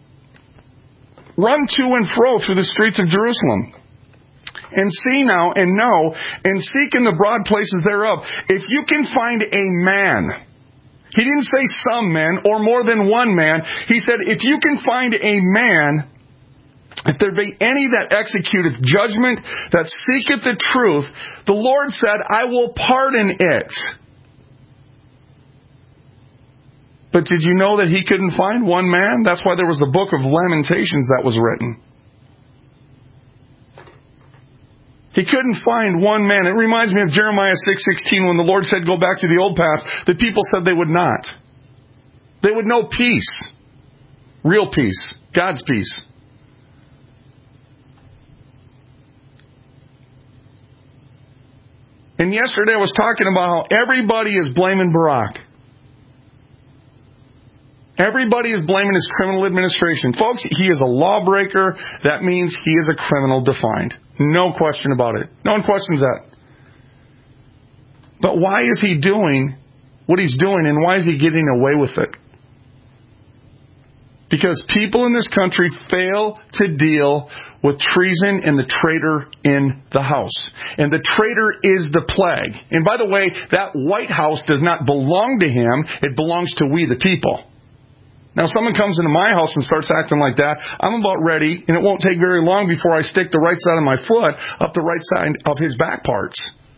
run to and fro through the streets of Jerusalem, and see now and know, and seek in the broad places thereof. If you can find a man, he didn't say some men or more than one man. He said, if you can find a man, if there be any that executeth judgment, that seeketh the truth, the Lord said, I will pardon it. But did you know that He couldn't find one man? That's why there was the book of Lamentations that was written. He couldn't find one man. It reminds me of Jeremiah 6:16 when the Lord said, go back to the old path. The people said they would not. They would know peace. Real peace. God's peace. And yesterday I was talking about how everybody is blaming Barack. Everybody is blaming his criminal administration. Folks, he is a lawbreaker. That means he is a criminal defined. No question about it. No one questions that. But why is he doing what he's doing, and why is he getting away with it? Because people in this country fail to deal with treason and the traitor in the house. And the traitor is the plague. And by the way, that White House does not belong to him. It belongs to we the people. Now, if someone comes into my house and starts acting like that, I'm about ready, and it won't take very long before I stick the right side of my foot up the right side of his back parts.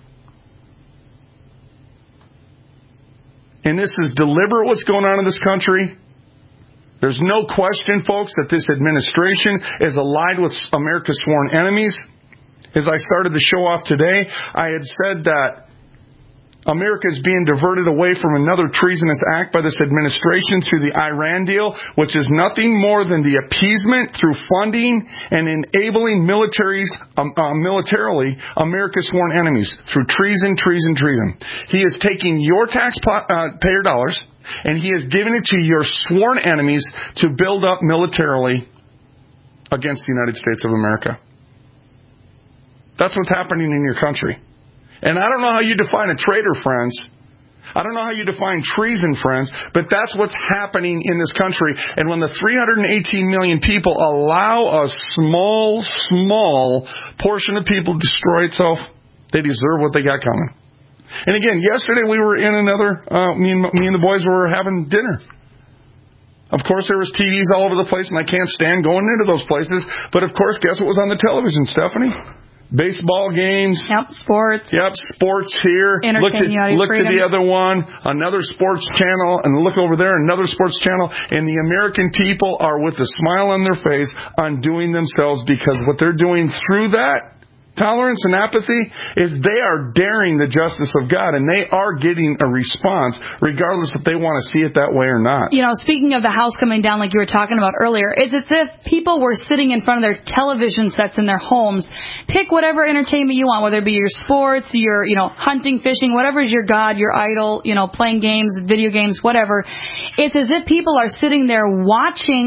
And this is deliberate what's going on in this country. There's no question, folks, that this administration is allied with America's sworn enemies. As I started the show off today, I had said that America is being diverted away from another treasonous act by this administration through the Iran deal, which is nothing more than the appeasement through funding and enabling militarily America's sworn enemies through treason. He is taking your taxpayer dollars and he is giving it to your sworn enemies to build up militarily against the United States of America. That's what's happening in your country. And I don't know how you define a traitor, friends. I don't know how you define treason, friends, but that's what's happening in this country. And when the 318 million people allow a small portion of people to destroy itself, they deserve what they got coming. And again, yesterday we were in another, me and the boys were having dinner. Of course, there was TVs all over the place, and I can't stand going into those places. But of course, guess what was on the television, Stephanie? Baseball games. Yep, sports. Yep, sports here. Look to the other one, another sports channel, and look over there, another sports channel. And the American people are with a smile on their face undoing themselves, because what they're doing through that tolerance and apathy is they are daring the justice of God, and they are getting a response regardless if they want to see it that way or not. You know, speaking of the house coming down like you were talking about earlier, it's as if people were sitting in front of their television sets in their homes. Pick whatever entertainment you want, whether it be your sports, your, hunting, fishing, whatever is your God, your idol, playing games, video games, whatever. It's as if people are sitting there watching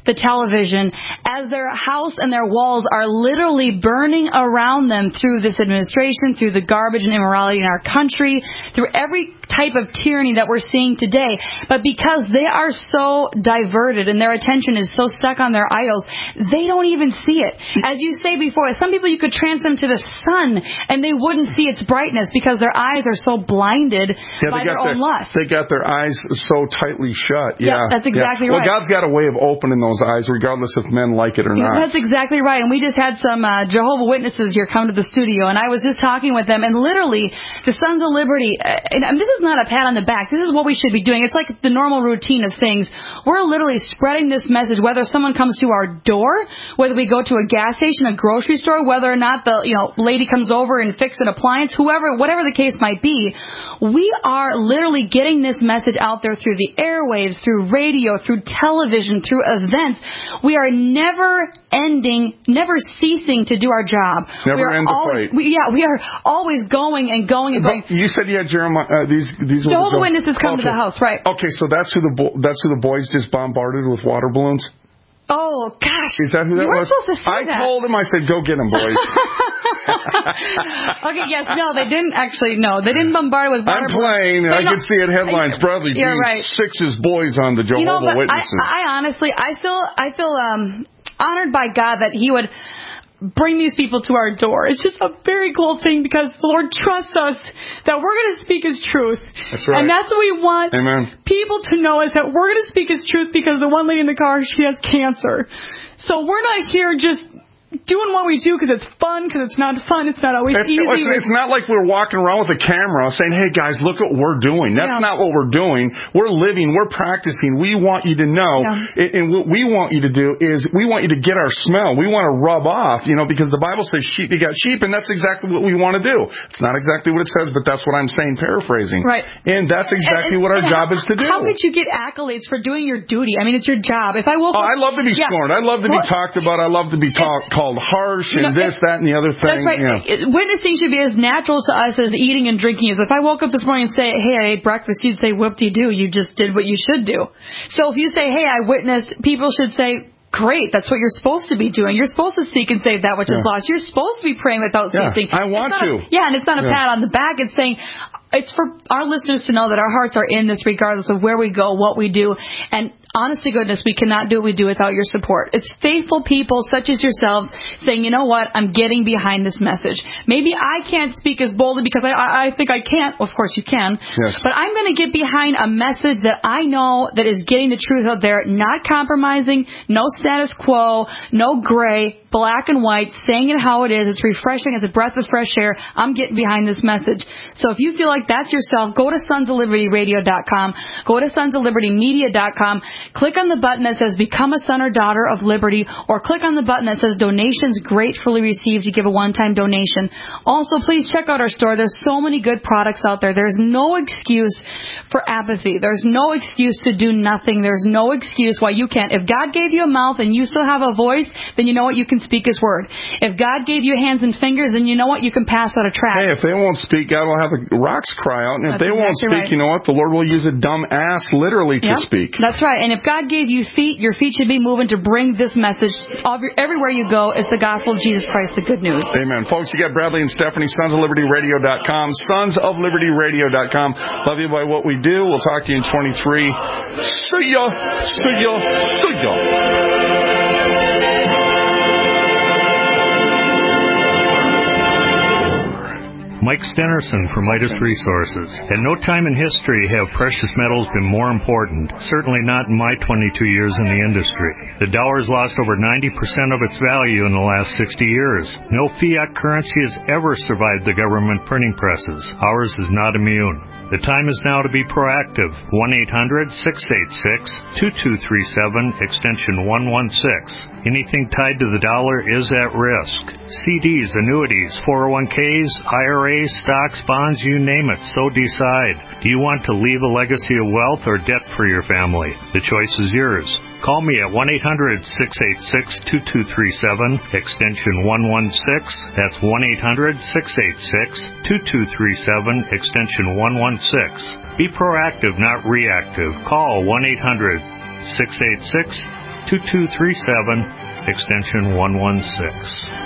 the television, as their house and their walls are literally burning around them through this administration, through the garbage and immorality in our country, through every type of tyranny that we're seeing today. But because they are so diverted and their attention is so stuck on their idols, they don't even see it. As you say before, some people you could transfer them to the sun and they wouldn't see its brightness because their eyes are so blinded by their own lust. They got their eyes so tightly shut. Yeah, that's exactly right. Well, God's got a way of opening those eyes regardless if men like it or not. That's exactly right. And we just had some Jehovah's Witnesses here come to the studio, and I was just talking with them, and literally the Sons of Liberty, and this is not a pat on the back. This is what we should be doing. It's like the normal routine of things. We're literally spreading this message, whether someone comes to our door, whether we go to a gas station, a grocery store, whether or not the lady comes over and fix an appliance, whatever the case might be. We are literally getting this message out there through the airwaves, through radio, through television, through events. We are never ceasing to do our job. Never end the fight. We are always going and going and going. You said you had Jeremiah. These Jehovah's Witnesses come to the house, right? Okay, so that's who the boys just bombarded with water balloons. Oh, gosh. Is that who that was? Supposed to say I told him, I said, go get them, boys. Okay, yes, no, they didn't actually, no. They didn't bombard with water. I'm playing. I can see it headlines. Bradley Dean, right. Six's boys on the Jehovah's Witnesses. I honestly, I feel honored by God that he would bring these people to our door. It's just a very cool thing because the Lord trusts us that we're going to speak His truth. That's right. And that's what we want people to know is that we're going to speak His truth because the one lady in the car, she has cancer. So we're not here just doing what we do because it's fun, because it's not fun. It's not always easy. It's not like we're walking around with a camera saying, hey, guys, look what we're doing. That's not what we're doing. We're living. We're practicing. We want you to know. Yeah. And what we want you to do is we want you to get our smell. We want to rub off, because the Bible says sheep begot sheep, and that's exactly what we want to do. It's not exactly what it says, but that's what I'm saying, paraphrasing. Right. And that's exactly what our job is to do. How could you get accolades for doing your duty? I mean, it's your job. If I woke up... I love to be scorned. I love to be talked about. I love to be called harsh and this, that, and the other thing. That's right. Yeah. Witnessing should be as natural to us as eating and drinking is. If I woke up this morning and say, hey, I ate breakfast, you'd say, whoop-de-doo, you just did what you should do. So if you say, hey, I witnessed, people should say, great, that's what you're supposed to be doing. You're supposed to seek and save that which is lost. You're supposed to be praying without ceasing. I want to. And it's not a pat on the back. It's saying... It's for our listeners to know that our hearts are in this regardless of where we go, what we do. And honest to goodness, we cannot do what we do without your support. It's faithful people such as yourselves saying, you know what, I'm getting behind this message. Maybe I can't speak as boldly because I think I can't. Of course you can. Yes. But I'm going to get behind a message that I know that is getting the truth out there, not compromising, no status quo, no gray, black and white, saying it how it is. It's refreshing. It's a breath of fresh air. I'm getting behind this message. So if you feel like that's yourself, go to sonsoflibertyradio.com, go to sonsoflibertymedia.com, click on the button that says Become a Son or Daughter of Liberty, or click on the button that says Donations Gratefully Received to give a one-time donation. Also, please check out our store. There's so many good products out there. There's no excuse for apathy. There's no excuse to do nothing. There's no excuse why you can't. If God gave you a mouth and you still have a voice, then you know what? You can speak His word. If God gave you hands and fingers, then you know what? You can pass out a tract. Hey, if they won't speak, God will have the rocks cry out. And if they won't speak, you know what? The Lord will use a dumb ass literally to speak. That's right. And if God gave you feet, your feet should be moving to bring this message everywhere you go. It's the gospel of Jesus Christ, the good news. Amen. Folks, you got Bradley and Stephanie, sonsoflibertyradio.com, sonsoflibertyradio.com. Love you by what we do. We'll talk to you in 23. See ya. See ya. See ya. Mike Stenerson from Midas Resources. At no time in history have precious metals been more important, certainly not in my 22 years in the industry. The dollar has lost over 90% of its value in the last 60 years. No fiat currency has ever survived the government printing presses. Ours is not immune. The time is now to be proactive. 1-800-686-2237, extension 116. Anything tied to the dollar is at risk. CDs, annuities, 401ks, IRAs, stocks, bonds, you name it, so decide. Do you want to leave a legacy of wealth or debt for your family? The choice is yours. Call me at 1-800-686-2237, extension 116. That's 1-800-686-2237, extension 116. Be proactive, not reactive. Call 1-800-686-2237. 2237, extension 116.